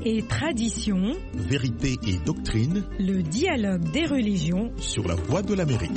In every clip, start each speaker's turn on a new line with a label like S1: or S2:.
S1: et tradition,
S2: vérité et doctrine,
S1: le dialogue des religions
S2: sur la Voix de l'Amérique.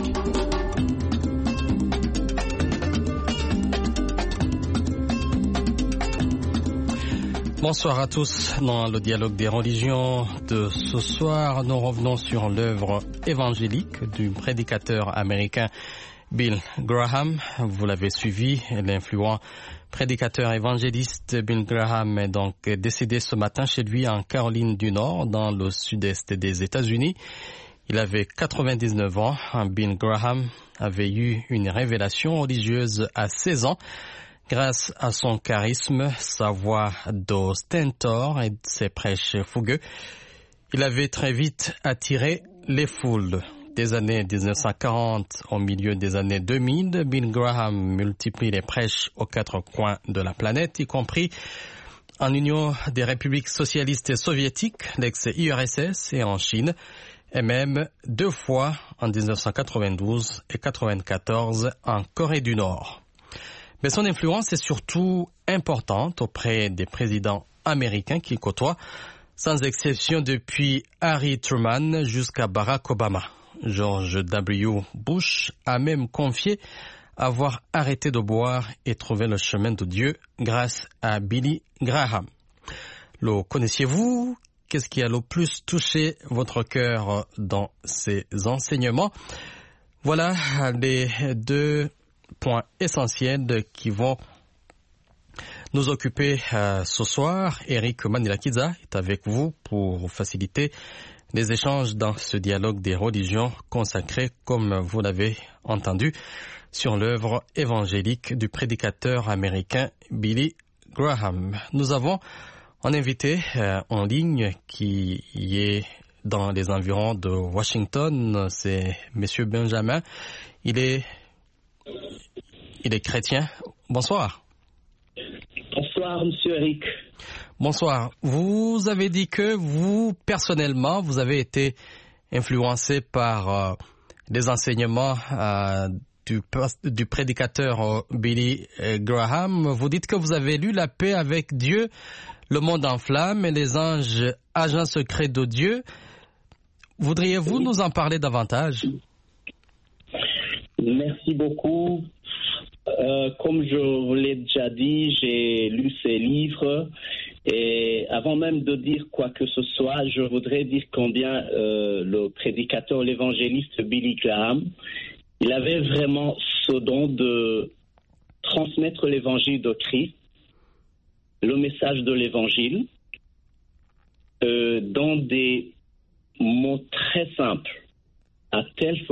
S3: Bonsoir à tous. Dans le dialogue des religions de ce soir, nous revenons sur l'œuvre évangélique du prédicateur américain Bill Graham. Vous l'avez suivi, l'influent prédicateur évangéliste Bill Graham est donc décédé ce matin chez lui en Caroline du Nord, dans le sud-est des États-Unis. Il avait 99 ans. Bill Graham avait eu une révélation religieuse à 16 ans. Grâce à son charisme, sa voix de stentor et ses prêches fougueux, il avait très vite attiré les foules. Des années 1940 au milieu des années 2000, Bill Graham multiplie les prêches aux quatre coins de la planète, y compris en Union des républiques socialistes soviétiques, l'ex-URSS, et en Chine, et même 2 fois en 1992 et 1994 en Corée du Nord. Mais son influence est surtout importante auprès des présidents américains qu'il côtoie, sans exception depuis Harry Truman jusqu'à Barack Obama. George W. Bush a même confié avoir arrêté de boire et trouvé le chemin de Dieu grâce à Billy Graham. Le connaissiez-vous? Qu'est-ce qui a le plus touché votre cœur dans ces enseignements? Voilà les 2 points essentiels qui vont nous occuper ce soir. Eric Manilakiza est avec vous pour faciliter les échanges dans ce dialogue des religions consacré, comme vous l'avez entendu, sur l'œuvre évangélique du prédicateur américain Billy Graham. Nous avons un invité en ligne qui est dans les environs de Washington, c'est Monsieur Benjamin. Il est chrétien. Bonsoir.
S4: Bonsoir, Monsieur Eric.
S3: Bonsoir. Vous avez dit que vous, personnellement, vous avez été influencé par les enseignements du prédicateur Billy Graham. Vous dites que vous avez lu La paix avec Dieu, Le monde en flammes et les anges, agents secrets de Dieu. Voudriez-vous nous en parler davantage?
S4: Merci beaucoup. Comme je vous l'ai déjà dit, j'ai lu ces livres et avant même de dire quoi que ce soit, je voudrais dire combien le prédicateur, l'évangéliste Billy Graham, il avait vraiment ce don de transmettre l'évangile de Christ, le message de l'évangile, dans des mots très simples, à tel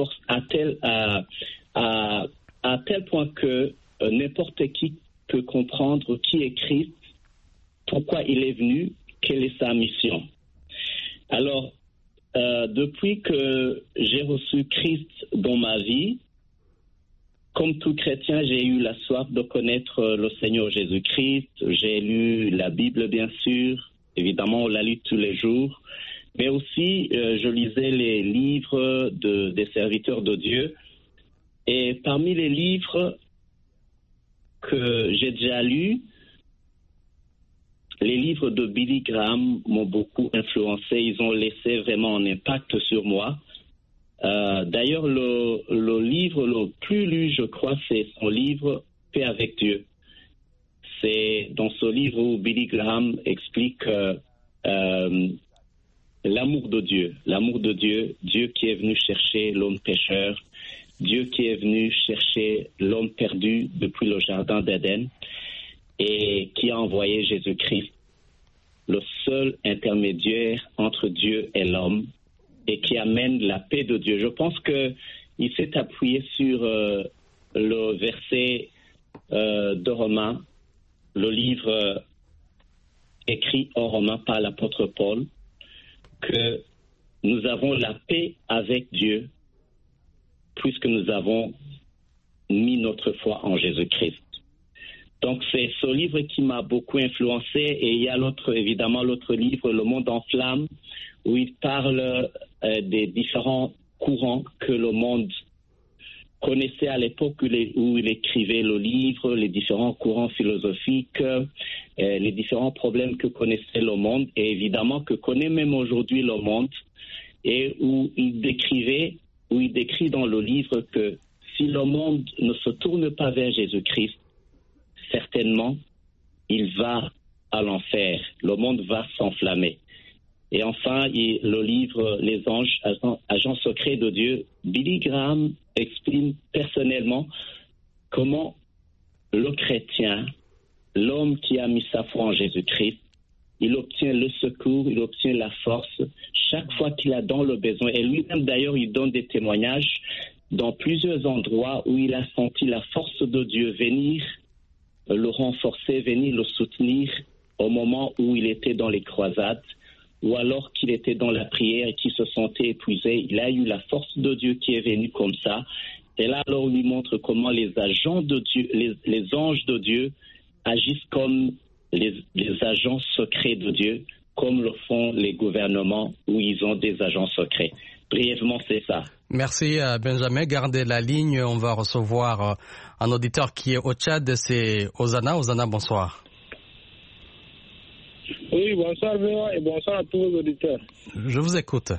S4: point que n'importe qui peut comprendre qui est Christ, pourquoi il est venu, quelle est sa mission. Alors, depuis que j'ai reçu Christ dans ma vie, comme tout chrétien, j'ai eu la soif de connaître le Seigneur Jésus-Christ. J'ai lu la Bible, bien sûr. Évidemment, on la lit tous les jours. Mais aussi, je lisais les livres des serviteurs de Dieu. Et parmi les livres que j'ai déjà lus, les livres de Billy Graham m'ont beaucoup influencé. Ils ont laissé vraiment un impact sur moi. D'ailleurs, le livre le plus lu, je crois, c'est son livre « Paix avec Dieu ». C'est dans ce livre où Billy Graham explique l'amour de Dieu, Dieu qui est venu chercher l'homme pécheur, Dieu qui est venu chercher l'homme perdu depuis le jardin d'Éden et qui a envoyé Jésus-Christ, le seul intermédiaire entre Dieu et l'homme, et qui amène la paix de Dieu. Je pense qu'il s'est appuyé sur le verset de Romains, le livre écrit en Romains par l'apôtre Paul, que nous avons la paix avec Dieu puisque nous avons mis notre foi en Jésus-Christ. Donc c'est ce livre qui m'a beaucoup influencé, et il y a l'autre livre, Le monde en flammes, où il parle des différents courants que le monde connaissait à l'époque où il écrivait le livre, les différents courants philosophiques, les différents problèmes que connaissait le monde, et évidemment que connaît même aujourd'hui le monde, et où il décrit dans le livre que si le monde ne se tourne pas vers Jésus-Christ, certainement, il va à l'enfer. Le monde va s'enflammer. Et enfin, le livre Les anges, agents secrets de Dieu, Billy Graham exprime personnellement comment le chrétien, l'homme qui a mis sa foi en Jésus-Christ, il obtient le secours, il obtient la force chaque fois qu'il a dans le besoin. Et lui-même, d'ailleurs, il donne des témoignages dans plusieurs endroits où il a senti la force de Dieu venir le renforcer, venir le soutenir au moment où il était dans les croisades, ou alors qu'il était dans la prière et qu'il se sentait épuisé. Il a eu la force de Dieu qui est venue comme ça. Et là, alors, on lui montre comment les agents de Dieu, les anges de Dieu agissent comme les agents secrets de Dieu, comme le font les gouvernements où ils ont des agents secrets. Brièvement, c'est ça.
S3: Merci Benjamin. Gardez la ligne. On va recevoir un auditeur qui est au Tchad. C'est Ozana. Ozana, bonsoir.
S5: Oui, bonsoir Véa et bonsoir à tous vos auditeurs.
S3: Je vous écoute.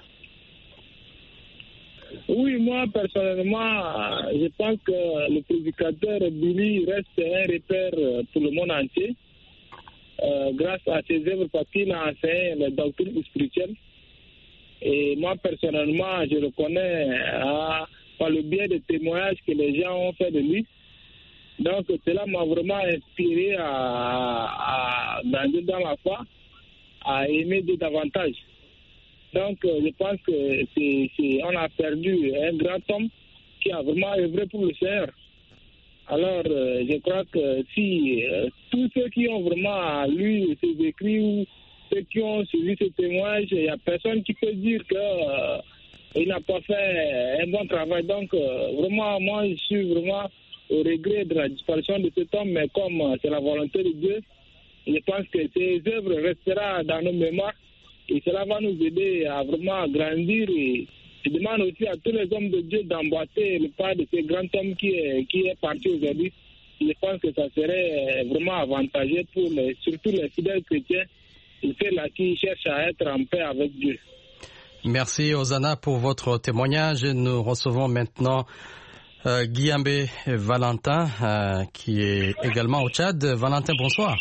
S5: Oui, moi personnellement, je pense que le prédicateur Billy reste un repère pour le monde entier grâce à ses œuvres parce qu'il a enseigné les doctrines spirituelles. Et moi personnellement, je le connais par le biais des témoignages que les gens ont fait de lui. Donc cela m'a vraiment inspiré à grandir dans la foi, à aimer Dieu davantage. Donc je pense que on a perdu un grand homme qui a vraiment œuvré pour le Seigneur. Alors je crois que si tous ceux qui ont vraiment lu ces écrits ou ceux qui ont suivi ce témoignage, il n'y a personne qui peut dire qu'il n'a pas fait un bon travail. Donc vraiment, moi je suis vraiment au regret de la disparition de cet homme, mais comme c'est la volonté de Dieu, je pense que ses œuvres resteront dans nos mémoires et cela va nous aider à vraiment grandir. Et je demande aussi à tous les hommes de Dieu d'emboîter le pas de ce grand homme qui est parti aujourd'hui. Je pense que ça serait vraiment avantageux pour surtout les fidèles chrétiens, ceux-là qui cherchent à être en paix avec Dieu.
S3: Merci Ozana pour votre témoignage. Nous recevons maintenant Guillambé Valentin qui est également au Tchad. Valentin, bonsoir.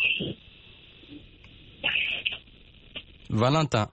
S3: Valentin,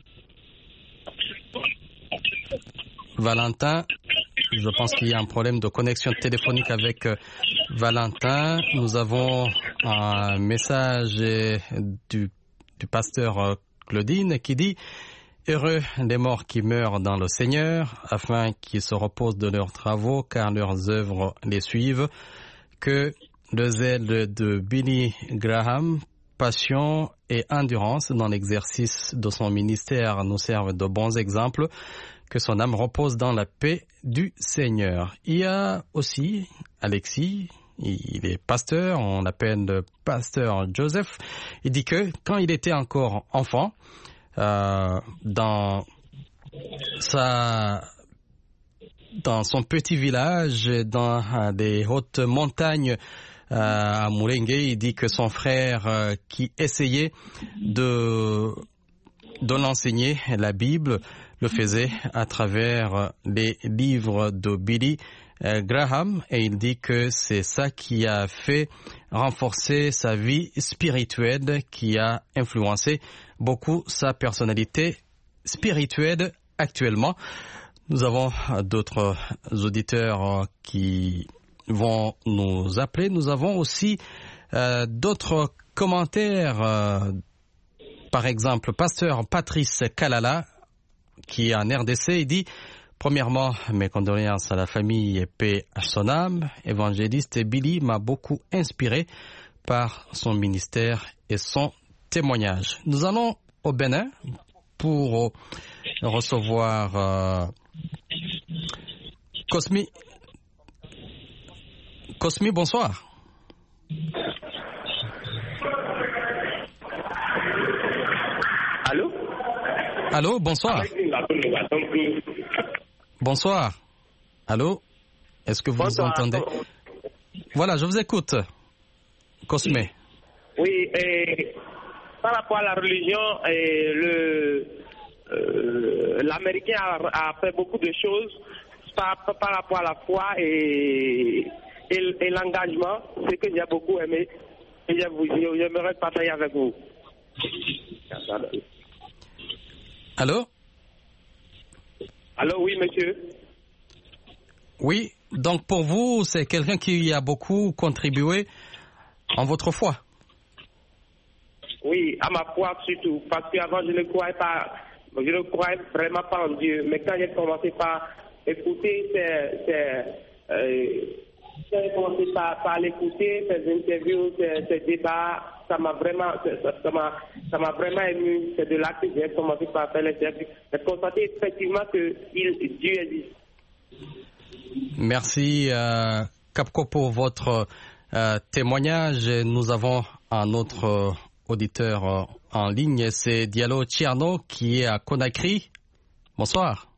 S3: je pense qu'il y a un problème de connexion téléphonique avec Valentin. Nous avons un message du pasteur Claudine qui dit « Heureux les morts qui meurent dans le Seigneur, afin qu'ils se reposent de leurs travaux, car leurs œuvres les suivent. Que le zèle de Billy Graham, passion et endurance dans l'exercice de son ministère nous servent de bons exemples. Que son âme repose dans la paix du Seigneur. » Il y a aussi Alexis, il est pasteur, on l'appelle le pasteur Joseph. Il dit que quand il était encore enfant, dans son petit village, dans des hautes montagnes à Moulengue, il dit que son frère qui essayait de l'enseigner, la Bible, le faisait à travers les livres de Billy Graham, et il dit que c'est ça qui a fait renforcer sa vie spirituelle, qui a influencé beaucoup sa personnalité spirituelle actuellement. Nous avons d'autres auditeurs qui vont nous appeler. Nous avons aussi d'autres commentaires. Par exemple, pasteur Patrice Kalala, qui est en RDC, il dit « Premièrement, mes condoléances à la famille et paix à son âme. Évangéliste Billy m'a beaucoup inspiré par son ministère et son témoignage. » Nous allons au Bénin pour recevoir Cosmi. Cosmi, bonsoir.
S6: Allô?
S3: Allô, bonsoir. Bonsoir. Allô? Est-ce que vous entendez? Voilà, je vous écoute. Cosme.
S6: Oui, et par rapport à la religion, l'Américain a fait beaucoup de choses par rapport à la foi et l'engagement, ce que j'ai beaucoup aimé et j'aimerais partager avec vous.
S3: Allô?
S6: Allô, oui, monsieur.
S3: Oui, donc pour vous, c'est quelqu'un qui a beaucoup contribué en votre foi?
S6: Oui, à ma foi surtout, parce qu'avant je ne croyais vraiment pas en Dieu, mais quand j'ai commencé par écouter j'ai commencé par l'écouter, ces interviews, ces débats, ça m'a vraiment ému. C'est de là que j'ai commencé par faire les interviews. J'ai constaté effectivement que Dieu existe.
S3: Merci Kapko pour votre témoignage. Nous avons un autre auditeur en ligne, c'est Diallo Tierno qui est à Conakry. Bonsoir.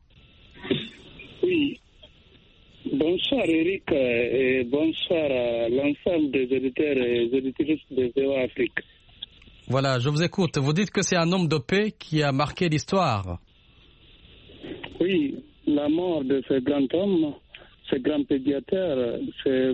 S5: Oui. Bonsoir Eric et bonsoir à l'ensemble des auditeurs et auditrices de VOA Afrique.
S3: Voilà, je vous écoute. Vous dites que c'est un homme de paix qui a marqué l'histoire.
S5: Oui, la mort de ce grand homme, ce grand pédiatre, c'est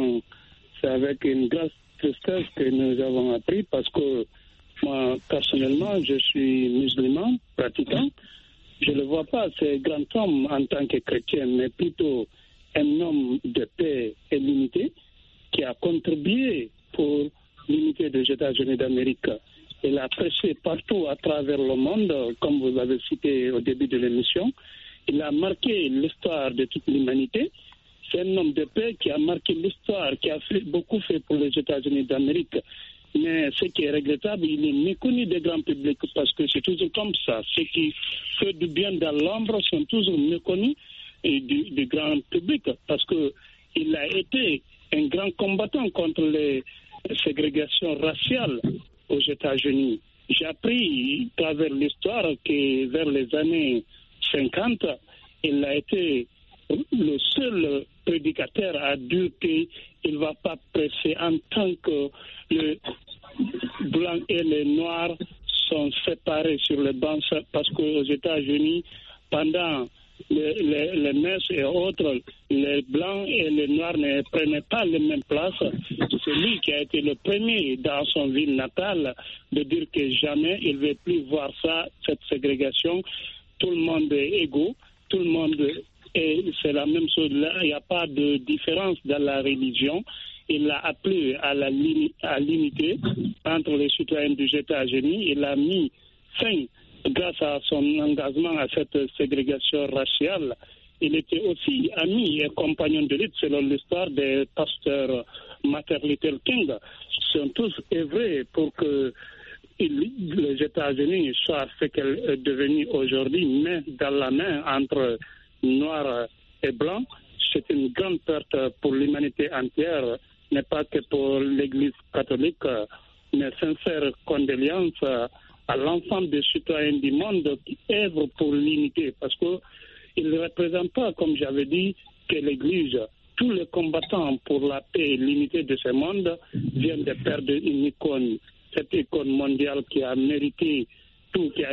S5: avec une grande tristesse que nous avons appris parce que moi, personnellement, je suis musulman, pratiquant. Je ne le vois pas, ce grand homme en tant que chrétien, mais plutôt un homme de paix et l'unité qui a contribué pour l'unité des États-Unis d'Amérique. Il a prêché partout à travers le monde, comme vous l'avez cité au début de l'émission. Il a marqué l'histoire de toute l'humanité. C'est un homme de paix qui a marqué l'histoire, qui a beaucoup fait pour les États-Unis d'Amérique. Mais ce qui est regrettable, il est méconnu du grand public parce que c'est toujours comme ça. Ceux qui font du bien dans l'ombre sont toujours méconnus du grand public parce qu'il a été un grand combattant contre les ségrégations raciales aux États-Unis. J'ai appris à travers l'histoire que vers les années 50, il a été le seul prédicateur à dire qu'il ne va pas prêcher en tant que les blancs et les noirs sont séparés sur les bancs parce qu'aux États-Unis, pendant les messes et autres, les blancs et les noirs ne prenaient pas les mêmes places. C'est lui qui a été le premier dans son ville natale de dire que jamais il ne veut plus voir ça, cette ségrégation. Tout le monde est égaux, tout le monde et c'est la même chose là, il n'y a pas de différence dans la religion. Il a appelé à l'unité entre les citoyens des États-Unis. Il a mis fin, grâce à son engagement à cette ségrégation raciale. Il était aussi ami et compagnon de lutte selon l'histoire des pasteurs Martin Luther King. Ils sont tous œuvrés pour que les États-Unis soient ce qu'elle est devenue aujourd'hui, main dans la main entre noirs et blancs. C'est une grande perte pour l'humanité entière, n'est pas que pour l'Église catholique, mais sincère condoléances à l'ensemble des citoyens du monde qui œuvrent pour l'unité, parce qu'ils ne représentent pas, comme j'avais dit, que l'Église. Tous les combattants pour la paix et l'unité de ce monde viennent de perdre une icône, cette icône mondiale qui a mérité tout, qui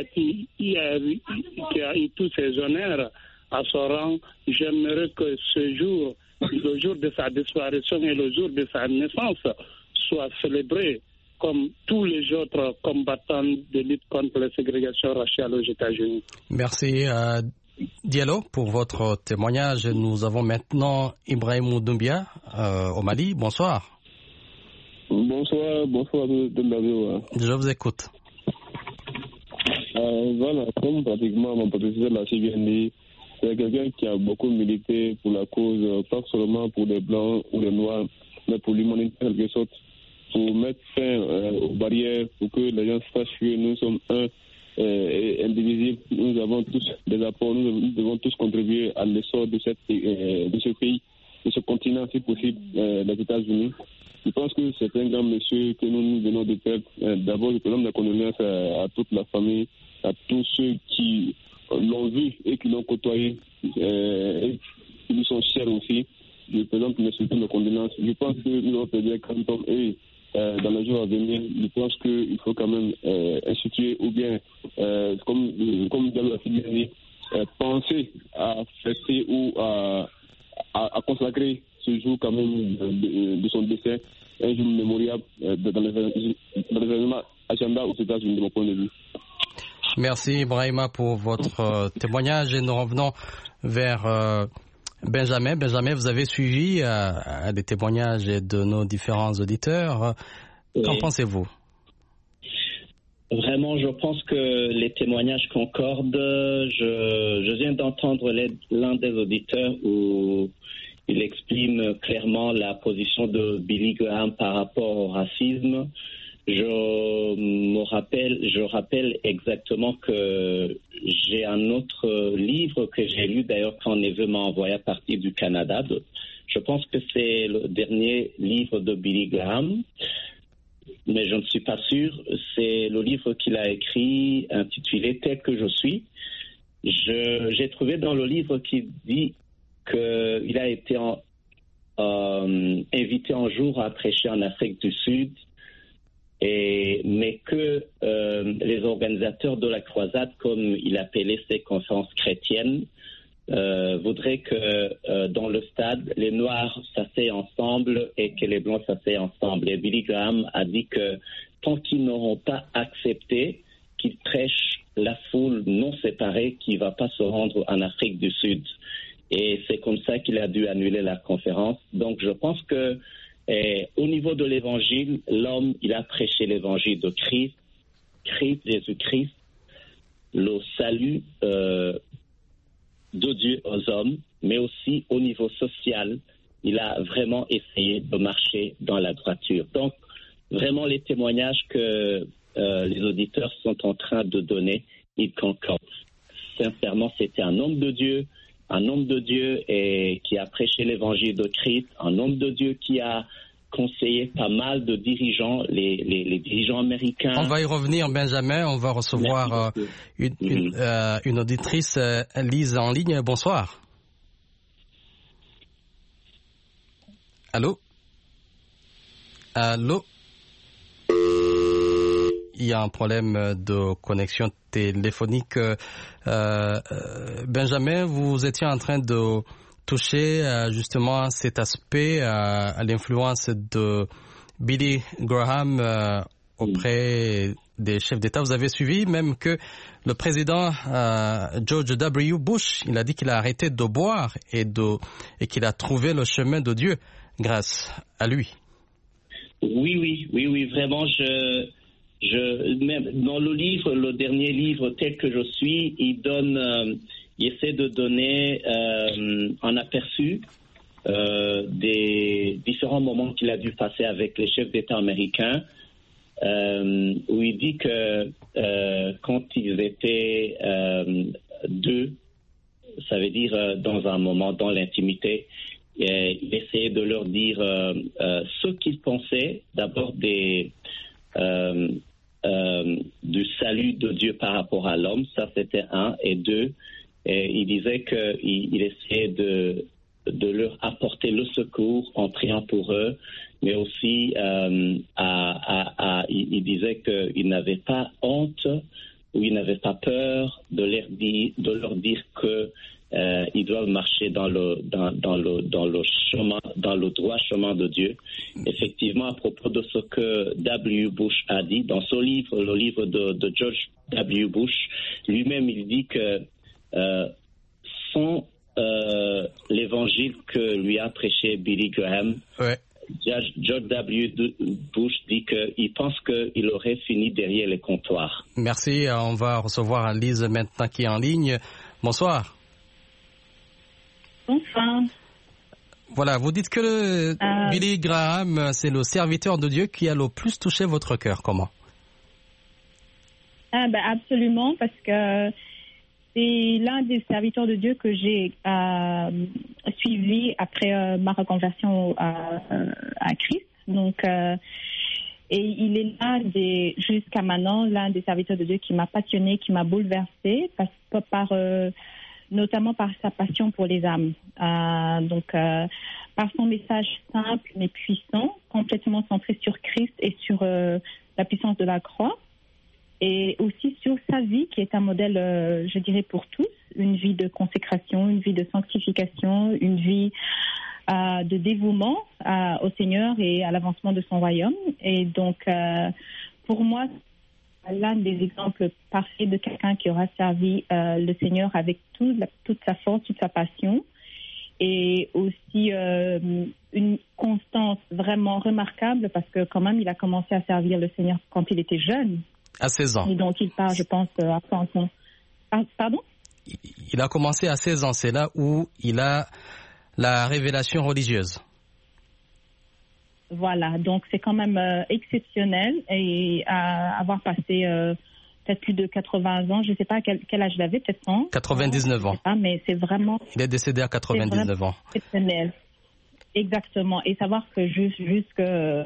S5: a eu tous ses honneurs à son rang. J'aimerais que ce jour, le jour de sa disparition et le jour de sa naissance, soit célébré comme tous les autres combattants de lutte contre la ségrégation raciale aux États-Unis.
S3: Merci Diallo pour votre témoignage. Nous avons maintenant Ibrahim Doumbia au Mali. Bonsoir.
S7: Bonsoir de
S3: Je vous écoute.
S7: Voilà, comme pratiquement mon professeur l'a si bien dit, c'est quelqu'un qui a beaucoup milité pour la cause, pas seulement pour les Blancs ou les Noirs, mais pour l'humanité en quelque sorte, pour mettre fin aux barrières, pour que les gens sachent que nous sommes un et indivisibles. Nous avons tous des apports, nous devons tous contribuer à l'essor de ce pays, de ce continent, si possible, les États-Unis. Je pense que c'est un grand monsieur que nous venons de perdre. D'abord, je présente la condoléance à toute la famille, à tous ceux qui l'ont vu et qui l'ont côtoyé, et qui lui sont chers aussi. je présente surtout mes condoléances. Je pense que nous allons perdu un grand homme et dans les jours à venir, je pense qu'il faut quand même instituer ou bien, comme dans la filière, penser à fêter ou à consacrer ce jour quand même de son décès, un jour mémorial dans l'événement agenda aux États-Unis de mon point de vue.
S3: Merci Brahima pour votre témoignage et nous revenons vers Benjamin. Benjamin, vous avez suivi des témoignages de nos différents auditeurs. Qu'en pensez-vous?
S4: Vraiment, je pense que les témoignages concordent. Je viens d'entendre l'un des auditeurs où il exprime clairement la position de Billy Graham par rapport au racisme. Je rappelle exactement que j'ai un autre livre que j'ai lu d'ailleurs quand Neveu m'a envoyé à partir du Canada. Je pense que c'est le dernier livre de Billy Graham, mais je ne suis pas sûr. C'est le livre qu'il a écrit intitulé « Tel que je suis ». J'ai trouvé dans le livre qu'il dit qu'il a été invité un jour à prêcher en Afrique du Sud, mais que les organisateurs de la croisade, comme il appelait ces conférences chrétiennes, voudraient que dans le stade, les Noirs s'asseyent ensemble et que les Blancs s'asseyent ensemble. Et Billy Graham a dit que tant qu'ils n'auront pas accepté qu'ils prêchent la foule non séparée, qui ne va pas se rendre en Afrique du Sud. Et c'est comme ça qu'il a dû annuler la conférence. Donc je pense que au niveau de l'évangile, l'homme, il a prêché l'évangile de Christ, Jésus-Christ, le salut de Dieu aux hommes, mais aussi au niveau social, il a vraiment essayé de marcher dans la droiture. Donc, vraiment, les témoignages que les auditeurs sont en train de donner, ils concordent. Sincèrement, c'était un homme de Dieu et qui a prêché l'évangile de Christ, un homme de Dieu qui a conseillé pas mal de dirigeants, les dirigeants américains.
S3: On va y revenir, Benjamin. On va recevoir une auditrice, Lise, en ligne. Bonsoir. Allô? Allô? Il y a un problème de connexion téléphonique. Benjamin, vous étiez en train de toucher justement cet aspect à l'influence de Billy Graham auprès des chefs d'État. Vous avez suivi même que le président George W. Bush, il a dit qu'il a arrêté de boire et qu'il a trouvé le chemin de Dieu grâce à lui.
S4: Oui, vraiment, même dans le dernier livre tel que je suis, il essaie de donner un aperçu des différents moments qu'il a dû passer avec les chefs d'État américains, où il dit que quand ils étaient deux, ça veut dire dans un moment, dans l'intimité, il essayait de leur dire ce qu'ils pensaient d'abord du salut de Dieu par rapport à l'homme, ça c'était un, et deux, il disait qu'il essayait de leur apporter le secours en priant pour eux, mais aussi il disait qu'il n'avait pas honte ou il n'avait pas peur de leur dire que ils doivent marcher dans le chemin, dans le droit chemin de Dieu. Effectivement, à propos de ce que W. Bush a dit dans son livre, le livre de George W. Bush, lui-même il dit que sans l'évangile que lui a prêché Billy Graham, George W. Bush dit qu'il pense qu'il aurait fini derrière les comptoirs.
S3: Merci. On va recevoir Lise maintenant qui est en ligne. Bonsoir.
S8: Bonsoir.
S3: Voilà, vous dites que Billy Graham, c'est le serviteur de Dieu qui a le plus touché votre cœur. Comment?
S8: Absolument, parce que c'est l'un des serviteurs de Dieu que j'ai suivi après ma reconversion à Christ. Donc, et il est jusqu'à maintenant, l'un des serviteurs de Dieu qui m'a passionné, qui m'a bouleversé par notamment par sa passion pour les âmes. Par son message simple mais puissant, complètement centré sur Christ et sur la puissance de la croix, et aussi sur sa vie qui est un modèle, je dirais, pour tous, une vie de consécration, une vie de sanctification, une vie de dévouement au Seigneur et à l'avancement de son royaume. Et donc, pour moi, l'un des exemples parfaits de quelqu'un qui aura servi le Seigneur avec toute sa force, toute sa passion, et aussi une constance vraiment remarquable, parce que quand même, il a commencé à servir le Seigneur quand il était jeune.
S3: À 16 ans.
S8: Et donc, il part, je pense, à 30 ans. Pardon ?
S3: Il a commencé à 16 ans. C'est là où il a la révélation religieuse.
S8: Voilà, donc c'est quand même exceptionnel. Et avoir passé peut-être plus de 80 ans, je ne sais pas quel âge il avait, peut-être 100.
S3: 99 ans.
S8: Je sais pas, mais c'est vraiment...
S3: Il est décédé à 99 ans.
S8: Exceptionnel. Exactement. Et savoir que jusque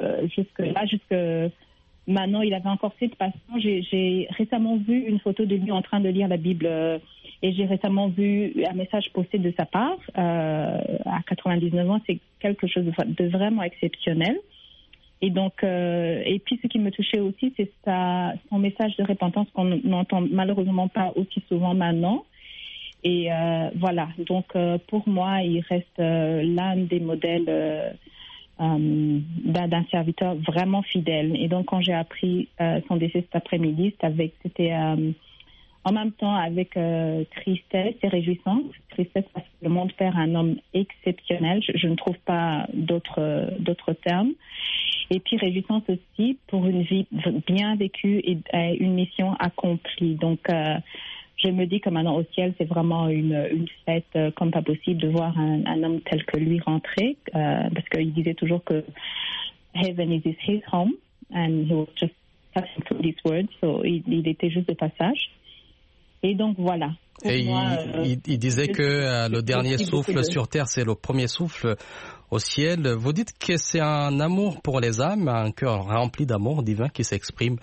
S8: maintenant, il avait encore cette passion. J'ai récemment vu une photo de lui en train de lire la Bible et j'ai récemment vu un message posté de sa part à 99 ans. C'est quelque chose de vraiment exceptionnel. Et donc, et puis ce qui me touchait aussi, c'est son message de repentance qu'on n'entend malheureusement pas aussi souvent maintenant. Et voilà, donc pour moi, il reste l'un des modèles d'un serviteur vraiment fidèle. Et donc, quand j'ai appris son décès cet après-midi, c'était en même temps avec tristesse et réjouissance. Tristesse parce que le monde perd un homme exceptionnel. Je ne trouve pas d'autres termes. Et puis réjouissance aussi pour une vie bien vécue et une mission accomplie. Donc, je me dis que maintenant au ciel, c'est vraiment une fête comme pas possible de voir un homme tel que lui rentrer, parce qu'il disait toujours que heaven is his home, and he was just passing through these words, so il était juste de passage. Et donc voilà.
S3: Et
S8: moi,
S3: il disait que le dernier souffle sur terre, c'est le premier souffle au ciel. Vous dites que c'est un amour pour les âmes, un cœur rempli d'amour divin qui s'exprime.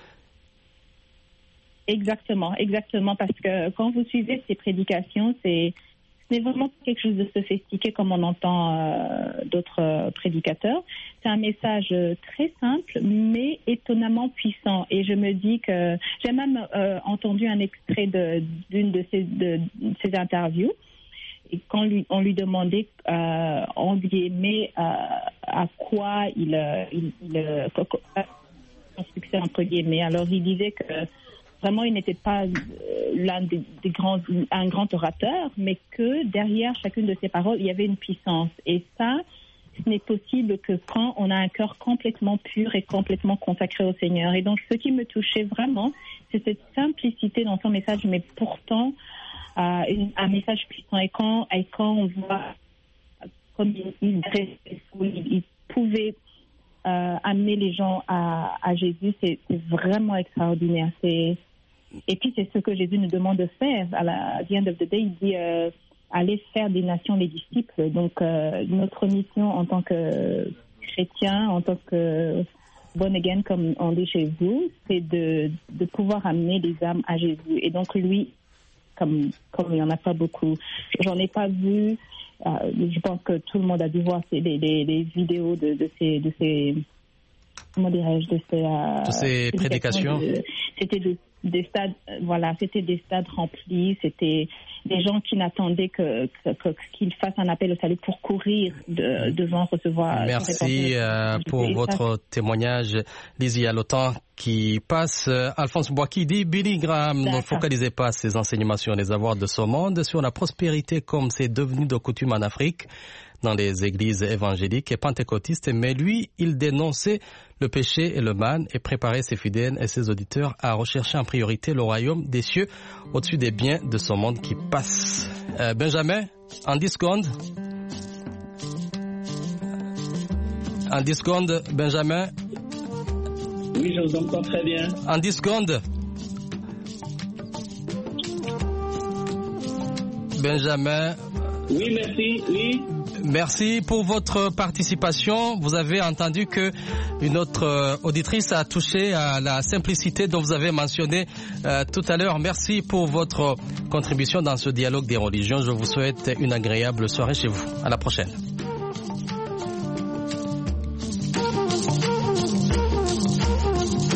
S3: Exactement, parce que quand vous suivez ces prédications, ce n'est vraiment pas quelque chose de sophistiqué comme on entend d'autres prédicateurs. C'est un message très simple, mais étonnamment puissant. Et je me dis que j'ai même entendu un extrait d'une de ces interviews. Et quand on lui demandait, on lui aimait à quoi son succès entre guillemets. Alors il disait que vraiment, il n'était pas un grand orateur, mais que derrière chacune de ses paroles, il y avait une puissance. Et ça, ce n'est possible que quand on a un cœur complètement pur et complètement consacré au Seigneur. Et donc, ce qui me touchait vraiment, c'est cette simplicité dans son message, mais pourtant un message puissant. Et quand on voit comme il pouvait amener les gens à Jésus, c'est vraiment extraordinaire. Et puis, c'est ce que Jésus nous demande de faire. À the end of the day, il dit allez faire des nations les disciples. Donc, notre mission en tant que chrétien, en tant que born again, comme on dit chez vous, c'est de pouvoir amener les âmes à Jésus. Et donc, lui, comme il n'y en a pas beaucoup, j'en ai pas vu. Je pense que tout le monde a dû voir les vidéos de ces comment dirais-je, de ces prédications. C'était des stades, voilà, c'était des stades remplis, c'était des gens qui n'attendaient qu'il fasse un appel au salut pour courir devant recevoir. Merci pour votre témoignage, Lizzie. Il y a le temps qui passe. Alphonse Boaki dit Billy Graham ne focalisait pas ses enseignements sur les avoirs de ce monde, sur la prospérité comme c'est devenu de coutume en Afrique, dans les églises évangéliques et pentecôtistes, mais lui, il dénonçait le péché et le mal et préparait ses fidèles et ses auditeurs à rechercher en priorité le royaume des cieux au-dessus des biens de ce monde qui passe. Benjamin, en 10 secondes. En 10 secondes, Benjamin.
S4: Oui, je vous entends très bien.
S3: En 10 secondes. Benjamin.
S4: Oui, merci, oui.
S3: Merci pour votre participation. Vous avez entendu que une autre auditrice a touché à la simplicité dont vous avez mentionné tout à l'heure. Merci pour votre contribution dans ce dialogue des religions. Je vous souhaite une agréable soirée chez vous. À la prochaine.